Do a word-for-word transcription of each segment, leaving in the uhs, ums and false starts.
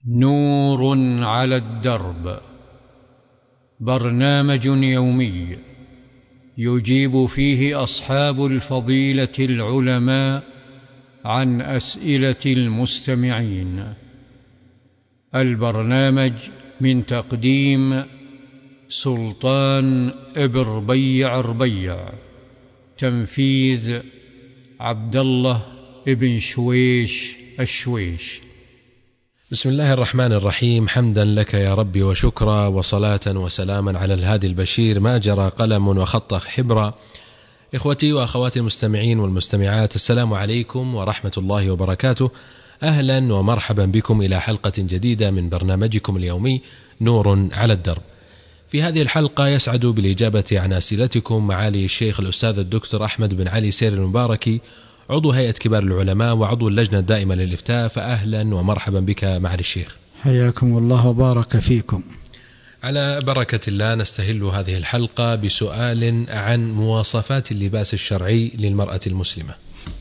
نور على الدرب، برنامج يومي يجيب فيه أصحاب الفضيلة العلماء عن أسئلة المستمعين. البرنامج من تقديم سلطان ابن ربيع ربيع، تنفيذ عبد الله ابن شويش الشويش. بسم الله الرحمن الرحيم. حمدا لك يا ربي وشكرا، وصلاة وسلاما على الهادي البشير ما جرى قلم وخط حبرا. إخوتي وأخواتي المستمعين والمستمعات، السلام عليكم ورحمة الله وبركاته. أهلا ومرحبا بكم إلى حلقة جديدة من برنامجكم اليومي نور على الدرب. في هذه الحلقة يسعد بالإجابة عن أسئلتكم معالي الشيخ الأستاذ الدكتور أحمد بن علي سير المباركي، عضو هيئة كبار العلماء وعضو اللجنة الدائمة للإفتاء. فأهلا ومرحبا بك معالي الشيخ. حياكم الله وبارك فيكم. على بركة الله نستهل هذه الحلقة بسؤال عن مواصفات اللباس الشرعي للمرأة المسلمة.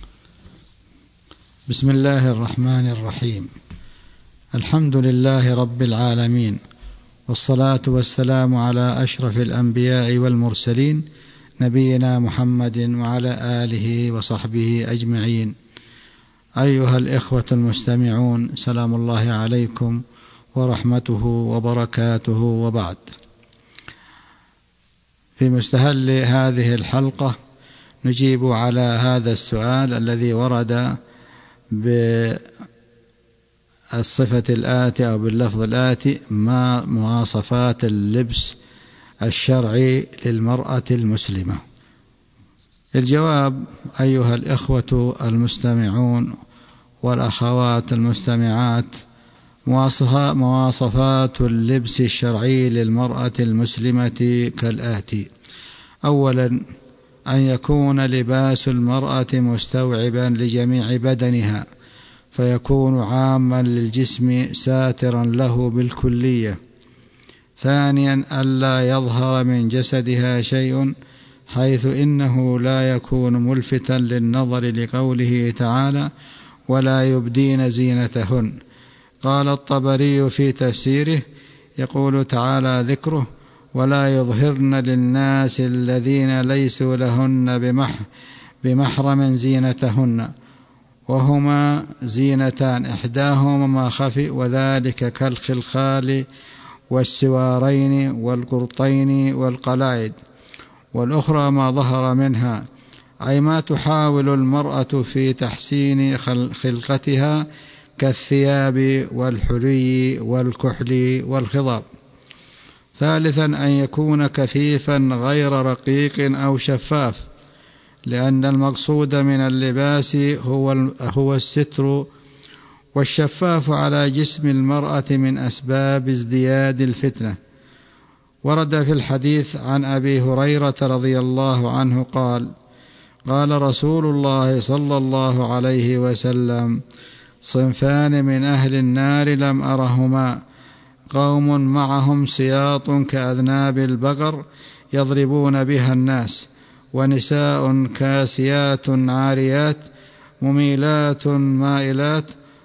بسم الله الرحمن الرحيم. الحمد لله رب العالمين، والصلاة والسلام على أشرف الأنبياء والمرسلين نبينا محمد وعلى آله وصحبه أجمعين. أيها الإخوة المستمعون، سلام الله عليكم ورحمته وبركاته، وبعد. في مستهل هذه الحلقة نجيب على هذا السؤال الذي ورد بالصفة الآتي أو باللفظ الآتي: ما مواصفات اللبس الشرعي للمرأة المسلمة؟ الجواب أيها الإخوة المستمعون والأخوات المستمعات، مواصفات اللبس الشرعي للمرأة المسلمة كالآتي: أولا، أن يكون لباس المرأة مستوعبا لجميع بدنها، فيكون عاما للجسم ساترا له بالكلية. ثانيا، ألا يظهر من جسدها شيء، حيث إنه لا يكون ملفتا للنظر، لقوله تعالى: ولا يبدين زينتهن. قال الطبري في تفسيره، يقول تعالى ذكره: ولا يظهرن للناس الذين ليسوا لهن بمح بمحرم زينتهن، وهما زينتان، إحداهما ما خفي، وذلك كالخلخال والسوارين والقرطين والقلائد، والأخرى ما ظهر منها، أي ما تحاول المرأة في تحسين خلقتها كالثياب والحلي والكحل والخضاب. ثالثا، أن يكون كثيفا غير رقيق أو شفاف، لأن المقصود من اللباس هو هو الستر، والشفاف على جسم المرأة من أسباب ازدياد الفتنة. ورد في الحديث عن أبي هريرة رضي الله عنه قال: قال رسول الله صلى الله عليه وسلم: صنفان من أهل النار لم أرهما، قوم معهم سياط كأذناب البقر يضربون بها الناس، ونساء كاسيات عاريات مميلات مائلات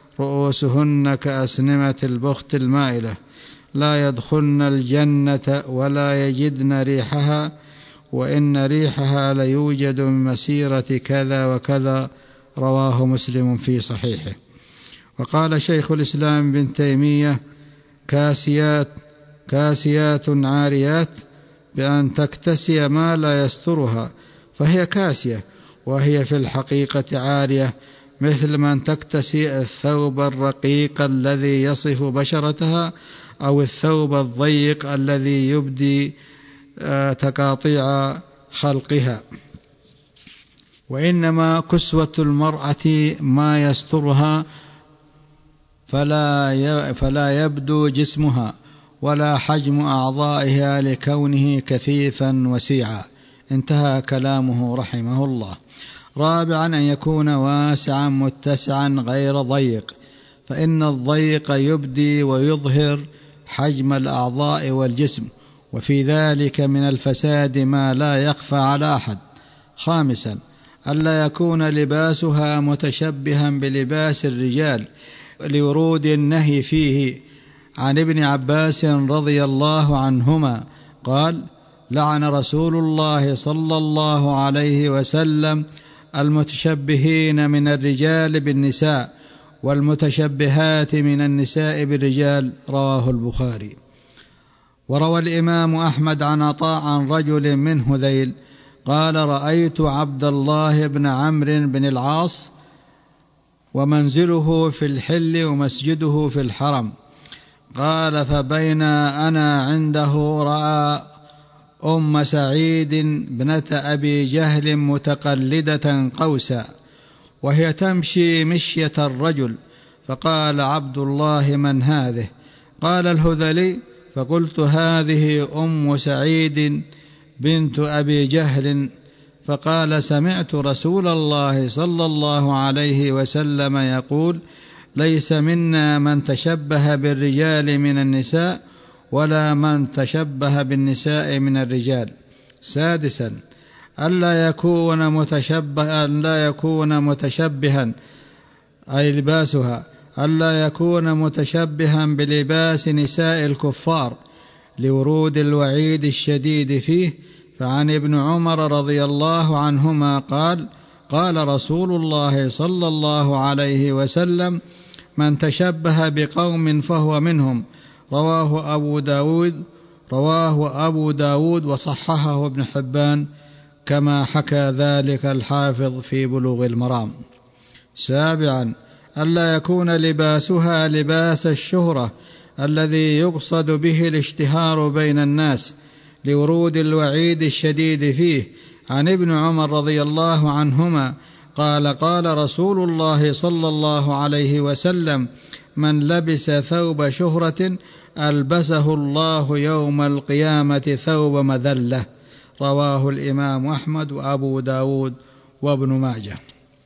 رؤوسهن كأسنمة البخت المائلة، لا يدخلن الجنة ولا يجدن ريحها، وإن ريحها ليوجد من مسيرة كذا وكذا. رواه مسلم في صحيحه. وقال شيخ الإسلام بن تيمية: كاسيات كاسيات عاريات، بأن تكتسي ما لا يسترها فهي كاسية، وهي في الحقيقة عارية، مثل من تكتسي الثوب الرقيق الذي يصف بشرتها، أو الثوب الضيق الذي يبدي تقاطيع خلقها. وإنما كسوة المرأة ما يسترها، فلا فلا يبدو جسمها ولا حجم أعضائها لكونه كثيفا وسيعا. انتهى كلامه رحمه الله. رابعا، أن يكون واسعا متسعا غير ضيق، فإن الضيق يبدي ويظهر حجم الأعضاء والجسم، وفي ذلك من الفساد ما لا يخفى على أحد. خامسا، ألا يكون لباسها متشبها بلباس الرجال لورود النهي فيه، عن ابن عباس رضي الله عنهما قال: لعن رسول الله صلى الله عليه وسلم المتشبهين من الرجال بالنساء والمتشبهات من النساء بالرجال. رواه البخاري. وروى الإمام أحمد عن عطاء عن رجل من هذيل قال: رأيت عبد الله بن عمرو بن العاص ومنزله في الحل ومسجده في الحرم. قال: فبين أنا عنده رأى أم سعيد بنت أبي جهل متقلدة قوسا وهي تمشي مشية الرجل، فقال عبد الله: من هذه؟ قال الهذلي: فقلت: هذه أم سعيد بنت أبي جهل. فقال: سمعت رسول الله صلى الله عليه وسلم يقول: ليس منا من تشبه بالرجال من النساء ولا من تشبه بالنساء من الرجال. سادسا: ألا يكون متشبها ألا يكون متشبها أي لباسها ألا يكون متشبها بلباس نساء الكفار لورود الوعيد الشديد فيه. فعن ابن عمر رضي الله عنهما قال: قال رسول الله صلى الله عليه وسلم: من تشبه بقوم فهو منهم. رواه أبو داود رواه أبو داود وصححه ابن حبان كما حكى ذلك الحافظ في بلوغ المرام. سابعا: ألا يكون لباسها لباس الشهرة الذي يقصد به الاشتهار بين الناس لورود الوعيد الشديد فيه. عن ابن عمر رضي الله عنهما قال: قال رسول الله صلى الله عليه وسلم: من لبس ثوب شهرة ألبسه الله يوم القيامة ثوب مذلة. رواه الإمام أحمد وأبو داود وابن ماجه.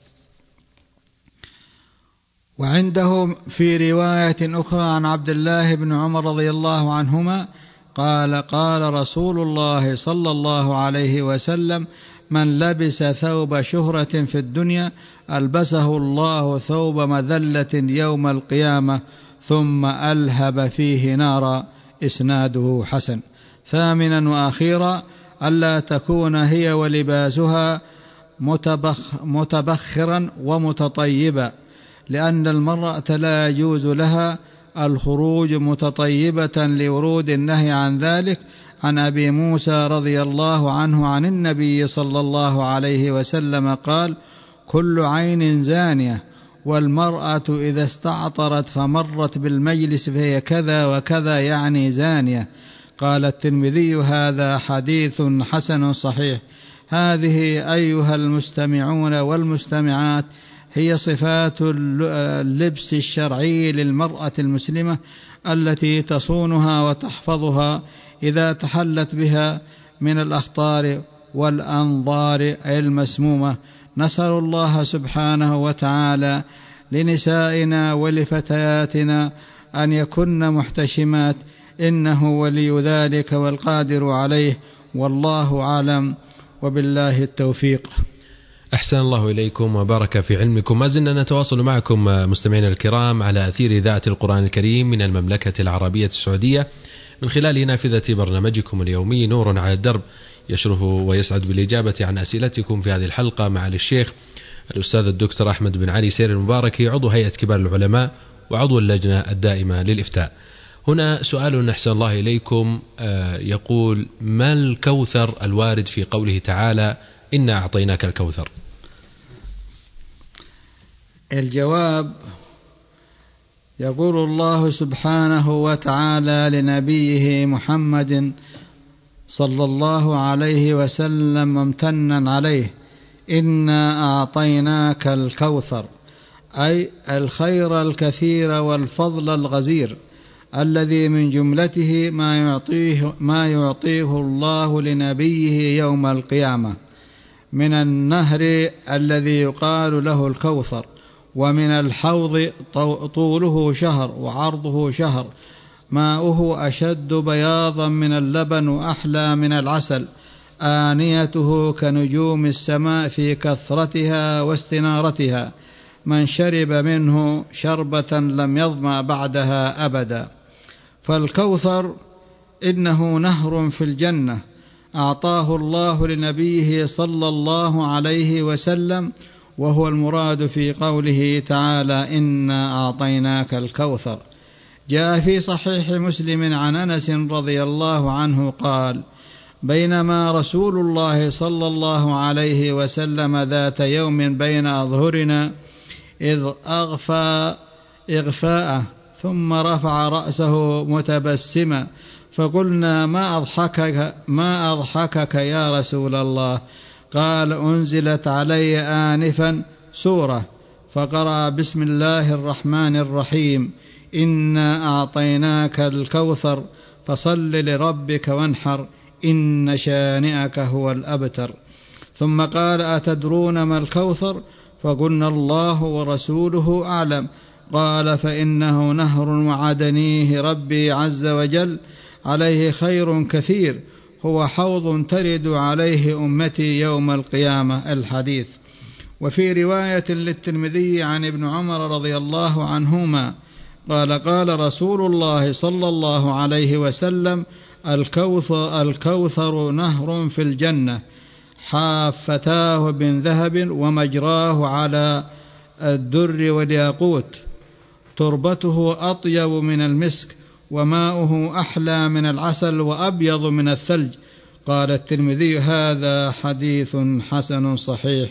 وعنده في رواية أخرى عن عبد الله بن عمر رضي الله عنهما قال: قال رسول الله صلى الله عليه وسلم: من لبس ثوب شهرة في الدنيا ألبسه الله ثوب مذلة يوم القيامة ثم ألهب فيه نارا. إسناده حسن. ثامنا وأخيرا: ألا تكون هي ولباسها متبخ متبخرا ومتطيبا، لأن المرأة لا يجوز لها الخروج متطيبة لورود النهي عن ذلك. عن أبي موسى رضي الله عنه عن النبي صلى الله عليه وسلم قال: كل عين زانية، والمرأة إذا استعطرت فمرت بالمجلس فهي كذا وكذا يعني زانية. قال الترمذي: هذا حديث حسن صحيح. هذه أيها المستمعون والمستمعات هي صفات اللبس الشرعي للمرأة المسلمة التي تصونها وتحفظها إذا تحلت بها من الأخطار والأنظار المسمومة. نسأل الله سبحانه وتعالى لنسائنا ولفتياتنا أن يكن محتشمات، إنه ولي ذلك والقادر عليه، والله أعلم، وبالله التوفيق. أحسن الله إليكم وبارك في علمكم. ما زلنا نتواصل معكم مستمعينا الكرام على أثير إذاعة القرآن الكريم من المملكة العربية السعودية من خلال نافذة برنامجكم اليومي نور على الدرب، يشرف ويسعد بالإجابة عن أسئلتكم في هذه الحلقة مع الشيخ الأستاذ الدكتور أحمد بن علي سير المباركي، عضو هيئة كبار العلماء وعضو اللجنة الدائمة للإفتاء. هنا سؤال أحسن الله إليكم يقول: ما الكوثر الوارد في قوله تعالى: إنا أعطيناك الكوثر؟ الجواب: يقول الله سبحانه وتعالى لنبيه محمد صلى الله عليه وسلم ممتنا عليه: إنا أعطيناك الكوثر، أي الخير الكثير والفضل الغزير الذي من جملته ما يعطيه, ما يعطيه الله لنبيه يوم القيامة من النهر الذي يقال له الكوثر، ومن الحوض طوله شهر وعرضه شهر، ماؤه أشد بياضا من اللبن وأحلى من العسل، آنيته كنجوم السماء في كثرتها واستنارتها، من شرب منه شربة لم يظمأ بعدها أبدا. فالكوثر إنه نهر في الجنة أعطاه الله لنبيه صلى الله عليه وسلم، وهو المراد في قوله تعالى إنا أعطيناك الكوثر. جاء في صحيح مسلم عن أنس رضي الله عنه قال: بينما رسول الله صلى الله عليه وسلم ذات يوم بين أظهرنا إذ أغفى إغفاءه ثم رفع رأسه متبسما، فقلنا ما أضحكك, ما أضحكك يا رسول الله؟ قال: أنزلت علي آنفا سورة فقرأ بسم الله الرحمن الرحيم إنا أعطيناك الكوثر فصل لربك وانحر إن شانئك هو الأبتر. ثم قال: أتدرون ما الكوثر؟ فقلنا: الله ورسوله أعلم. قال: فإنه نهر وعدنيه ربي عز وجل عليه خير كثير، هو حوض ترد عليه أمتي يوم القيامة. الحديث. وفي رواية للترمذي عن ابن عمر رضي الله عنهما قال: قال رسول الله صلى الله عليه وسلم: الكوثر, الكوثر نهر في الجنة حافتاه من ذهب ومجراه على الدر والياقوت، تربته أطيب من المسك وماؤه أحلى من العسل وأبيض من الثلج. قال الترمذي: هذا حديث حسن صحيح.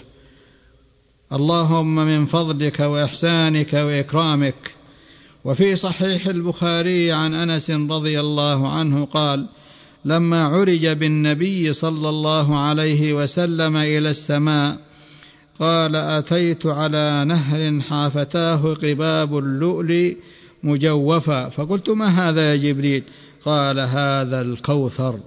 اللهم من فضلك وإحسانك وإكرامك. وفي صحيح البخاري عن أنس رضي الله عنه قال: لما عرج بالنبي صلى الله عليه وسلم إلى السماء قال: أتيت على نهر حافتاه قباب اللؤلؤ مجوفا، فقلت: ما هذا يا جبريل؟ قال: هذا الكوثر.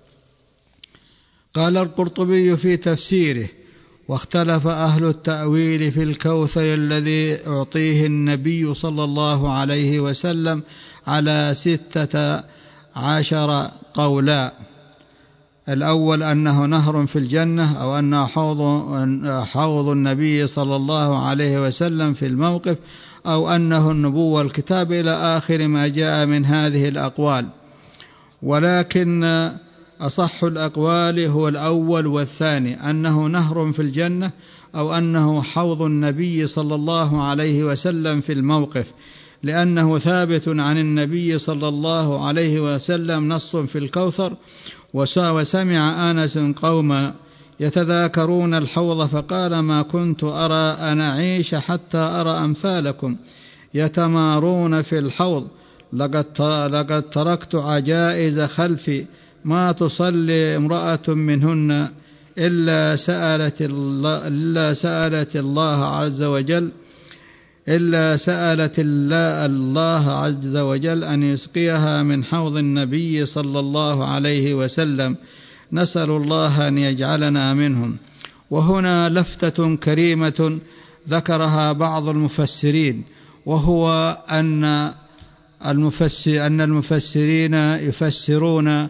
قال القرطبي في تفسيره: واختلف أهل التأويل في الكوثر الذي أعطيه النبي صلى الله عليه وسلم على ستة عشر قولا. الأول أنه نهر في الجنة، أو أنه حوض, حوض النبي صلى الله عليه وسلم في الموقف، أو أنه النبوة والكتاب، إلى آخر ما جاء من هذه الأقوال. ولكن أصح الأقوال هو الأول والثاني، أنه نهر في الجنة أو أنه حوض النبي صلى الله عليه وسلم في الموقف، لأنه ثابت عن النبي صلى الله عليه وسلم نص في الكوثر. وسمع آنس قوما يتذاكرون الحوض فقال: ما كنت أرى أن أعيش حتى أرى أمثالكم يتمارون في الحوض، لقد تركت عجائز خلفي ما تصلي امرأة منهن إلا سألت الله, إلا سألت الله عز وجل إلا سألت الله, الله عز وجل أن يسقيها من حوض النبي صلى الله عليه وسلم، نسأل الله أن يجعلنا منهم. وهنا لفتة كريمة ذكرها بعض المفسرين، وهو أن المفسر أن المفسرين يفسرون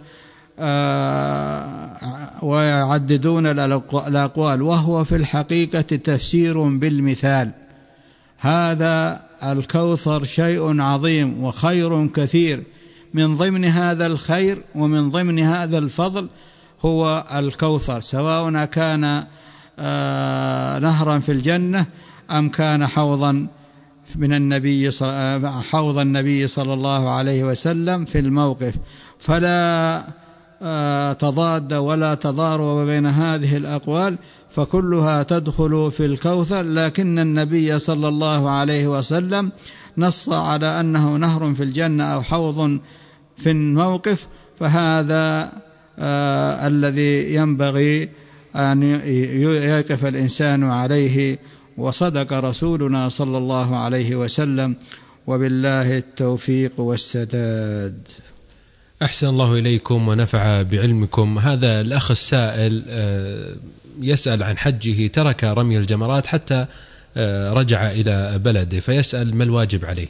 ويعددون الأقوال، وهو في الحقيقة تفسير بالمثال. هذا الكوثر شيء عظيم وخير كثير، من ضمن هذا الخير ومن ضمن هذا الفضل هو الكوثر، سواء كان نهرا في الجنة أم كان حوضا من النبي حوض النبي صلى الله عليه وسلم في الموقف. فلا تضاد ولا تضارب بين هذه الأقوال، فكلها تدخل في الكوثر، لكن النبي صلى الله عليه وسلم نص على أنه نهر في الجنة أو حوض في الموقف، فهذا آه الذي ينبغي أن يقف الإنسان عليه. وصدق رسولنا صلى الله عليه وسلم، وبالله التوفيق والسداد. أحسن الله إليكم ونفع بعلمكم. هذا الأخ السائل يسأل عن حجه، ترك رمي الجمرات حتى رجع إلى بلده، فيسأل ما الواجب عليه؟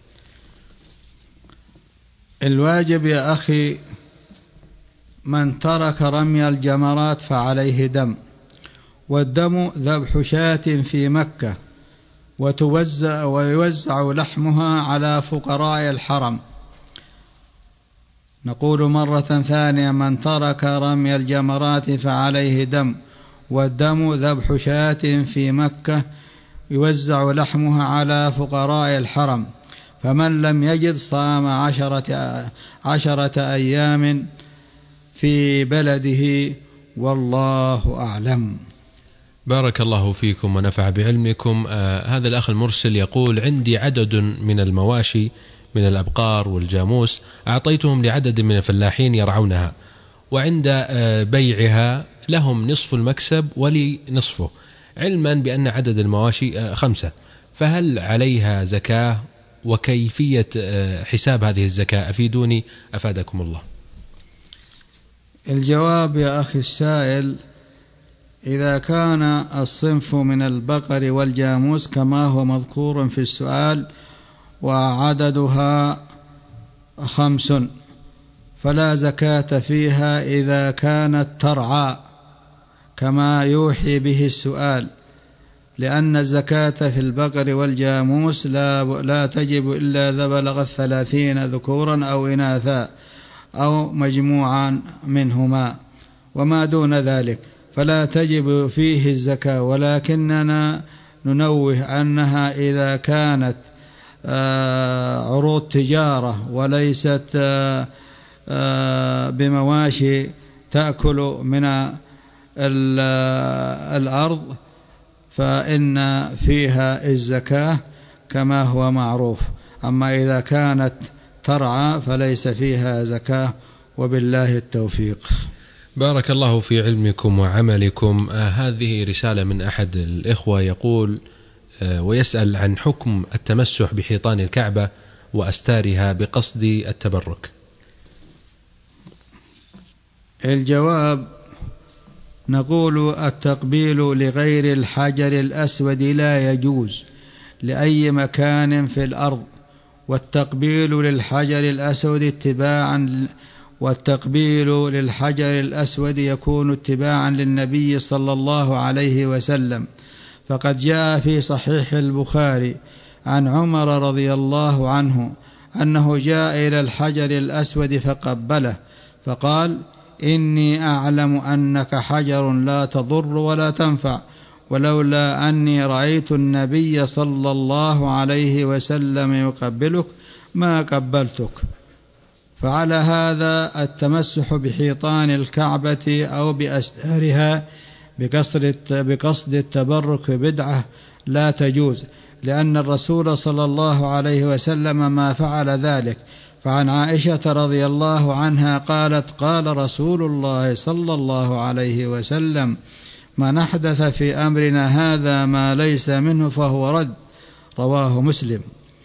الواجب يا أخي من ترك رمي الجمرات فعليه دم، والدم ذبح شاة في مكة وتوزع ويوزع لحمها على فقراء الحرم. نقول مرة ثانية: من ترك رمي الجمرات فعليه دم، والدم ذبح شاة في مكة يوزع لحمها على فقراء الحرم، فمن لم يجد صام عشرة, عشرة أيام في بلده، والله أعلم. بارك الله فيكم ونفع بعلمكم. آه هذا الأخ المرسل يقول: عندي عدد من المواشي من الأبقار والجاموس، أعطيتهم لعدد من الفلاحين يرعونها، وعند آه بيعها لهم نصف المكسب ولي نصفه، علما بأن عدد المواشي آه خمسة، فهل عليها زكاة؟ وكيفية آه حساب هذه الزكاة؟ أفيدوني أفادكم الله. الجواب يا أخي السائل: إذا كان الصنف من البقر والجاموس كما هو مذكور في السؤال وعددها خمس، فلا زكاة فيها إذا كانت ترعى كما يوحي به السؤال، لأن الزكاة في البقر والجاموس لا, لا تجب إلا إذا بلغت ثلاثين ذكورا أو إناثا أو مجموعا منهما، وما دون ذلك فلا تجب فيه الزكاة. ولكننا ننوه أنها إذا كانت عروض تجارة وليست بمواشي تأكل من الأرض فإن فيها الزكاة كما هو معروف، أما إذا كانت ترعى فليس فيها زكاة، وبالله التوفيق. بارك الله في علمكم وعملكم. آه هذه رسالة من أحد الإخوة يقول آه ويسأل عن حكم التمسح بحيطان الكعبة وأستارها بقصد التبرك. الجواب: نقول التقبيل لغير الحجر الأسود لا يجوز لأي مكان في الأرض، والتقبيل للحجر الأسود اتباعا والتقبيل للحجر الأسود يكون اتباعا للنبي صلى الله عليه وسلم، فقد جاء في صحيح البخاري عن عمر رضي الله عنه أنه جاء إلى الحجر الأسود فقبله فقال: إني أعلم أنك حجر لا تضر ولا تنفع، ولولا أني رأيت النبي صلى الله عليه وسلم يقبلك ما قبلتك. فعلى هذا التمسح بحيطان الكعبة أو بأستارها بقصد التبرك بدعة لا تجوز، لأن الرسول صلى الله عليه وسلم ما فعل ذلك. فعن عائشة رضي الله عنها قالت: قال رسول الله صلى الله عليه وسلم: من أحدث في أمرنا هذا ما ليس منه فهو رد، رواه مسلم.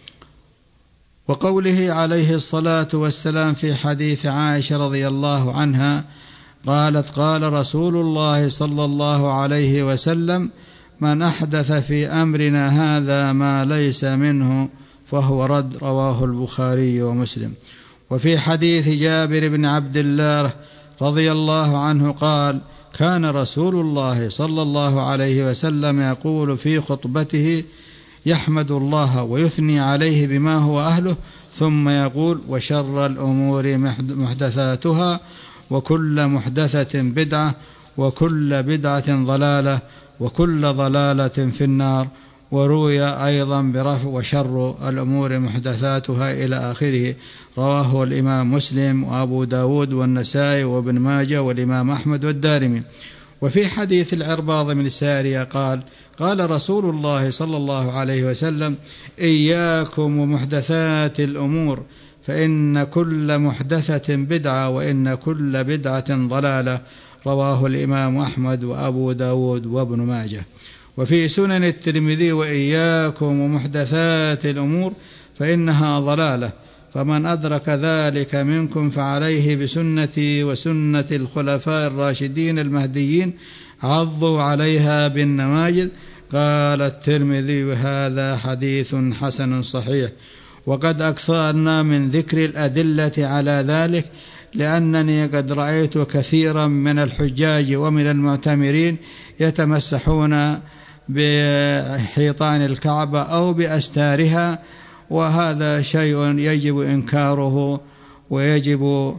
وقوله عليه الصلاة والسلام في حديث عائشة رضي الله عنها قالت: قال رسول الله صلى الله عليه وسلم: من أحدث في أمرنا هذا ما ليس منه فهو رد، رواه البخاري ومسلم. وفي حديث جابر بن عبد الله رضي الله عنه قال: كان رسول الله صلى الله عليه وسلم يقول في خطبته: يحمد الله ويثني عليه بما هو أهله، ثم يقول: وشر الأمور محدثاتها، وكل محدثة بدعة، وكل بدعة ضلالة، وكل ضلالة في النار. وروي أيضا برفع: وشر الأمور محدثاتها إلى آخره، رواه الإمام مسلم وأبو داود والنسائي وابن ماجه والإمام أحمد والدارمي. وفي حديث العرباض من سارية قال: قال رسول الله صلى الله عليه وسلم: إياكم ومحدثات الأمور، فإن كل محدثة بدعة، وإن كل بدعة ضلالة، رواه الإمام أحمد وأبو داود وابن ماجه. وفي سنن الترمذي: وإياكم ومحدثات الأمور فإنها ضلالة، فمن أدرك ذلك منكم فعليه بسنتي وسنة الخلفاء الراشدين المهديين، عضوا عليها بالنواجذ. قال الترمذي: وهذا حديث حسن صحيح. وقد أكثرنا من ذكر الأدلة على ذلك، لأنني قد رأيت كثيرا من الحجاج ومن المعتمرين يتمسحون بحيطان الكعبة أو بأستارها، وهذا شيء يجب إنكاره ويجب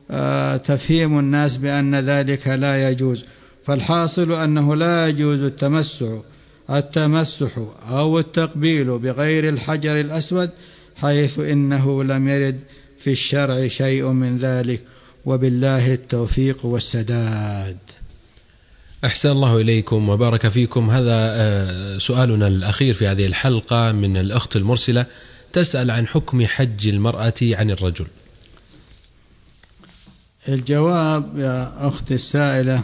تفهيم الناس بأن ذلك لا يجوز. فالحاصل أنه لا يجوز التمسح التمسح أو التقبيل بغير الحجر الأسود، حيث إنه لم يرد في الشرع شيء من ذلك، وبالله التوفيق والسداد. أحسن الله إليكم وبارك فيكم. هذا سؤالنا الأخير في هذه الحلقة من الأخت المرسلة، تسأل عن حكم حج المرأة عن الرجل. الجواب يا أخت السائلة،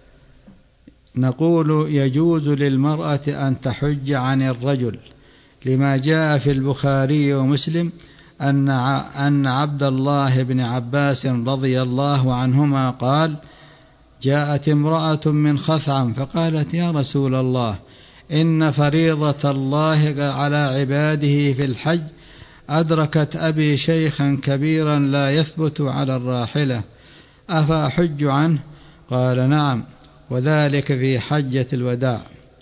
نقول يجوز للمرأة أن تحج عن الرجل، لما جاء في البخاري ومسلم أن أن عبد الله بن عباس رضي الله عنهما قال: جاءت امرأة من خثعم فقالت: يا رسول الله، إن فريضة الله على عباده في الحج أدركت أبي شيخا كبيرا لا يثبت على الراحلة، أفأحج عنه؟ قال: نعم، وذلك في حجة الوداع.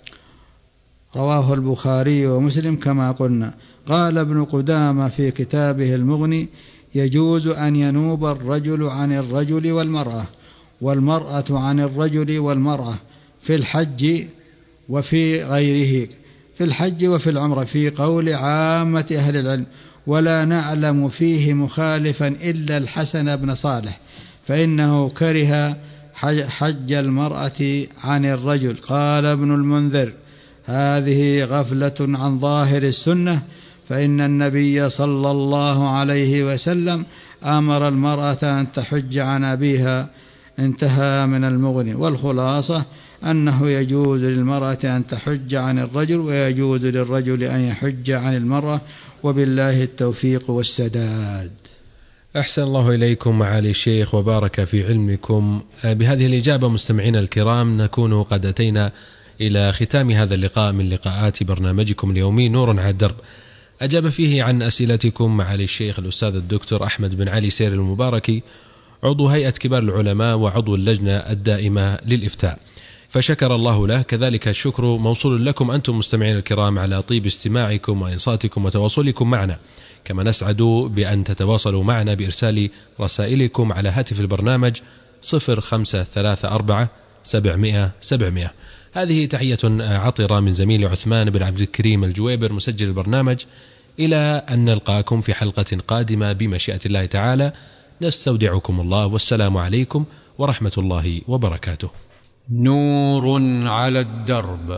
رواه البخاري ومسلم كما قلنا. قال ابن قدامة في كتابه المغني: يجوز أن ينوب الرجل عن الرجل والمرأة، والمرأة عن الرجل والمرأة في الحج وفي غيره، في الحج وفي العمرة، في قول عامة أهل العلم، ولا نعلم فيه مخالفا إلا الحسن بن صالح، فإنه كره حج المرأة عن الرجل. قال ابن المنذر: هذه غفلة عن ظاهر السنة، فإن النبي صلى الله عليه وسلم أمر المرأة أن تحج عن أبيها. انتهى من المغني. والخلاصة أنه يجوز للمرأة أن تحج عن الرجل، ويجوز للرجل أن يحج عن المرأة، وبالله التوفيق والسداد. أحسن الله إليكم معالي الشيخ وبارك في علمكم. بهذه الإجابة مستمعين الكرام نكون قد أتينا إلى ختام هذا اللقاء من لقاءات برنامجكم اليومي نور على الدرب. أجاب فيه عن أسئلتكم معالي الشيخ الأستاذ الدكتور أحمد بن علي سير المباركي، عضو هيئة كبار العلماء وعضو اللجنة الدائمة للإفتاء، فشكر الله له. كذلك الشكر موصول لكم أنتم مستمعين الكرام على طيب استماعكم وإنصاتكم وتواصلكم معنا، كما نسعد بأن تتواصلوا معنا بإرسال رسائلكم على هاتف البرنامج صفر خمسة ثلاثة أربعة سبعمائة سبعمائة. هذه تحية عطرة من زميل عثمان بن عبد الكريم الجويبر مسجل البرنامج، إلى أن نلقاكم في حلقة قادمة بمشيئة الله تعالى. نستودعكم الله، والسلام عليكم ورحمة الله وبركاته. نور على الدرب،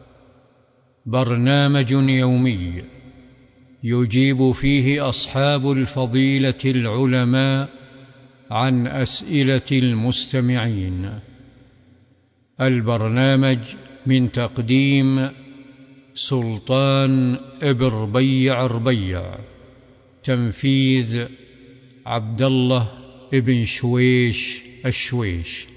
برنامج يومي يجيب فيه أصحاب الفضيلة العلماء عن أسئلة المستمعين. البرنامج من تقديم سلطان ابن ربيع ربيع، تنفيذ عبد الله ابن شويش الشويش.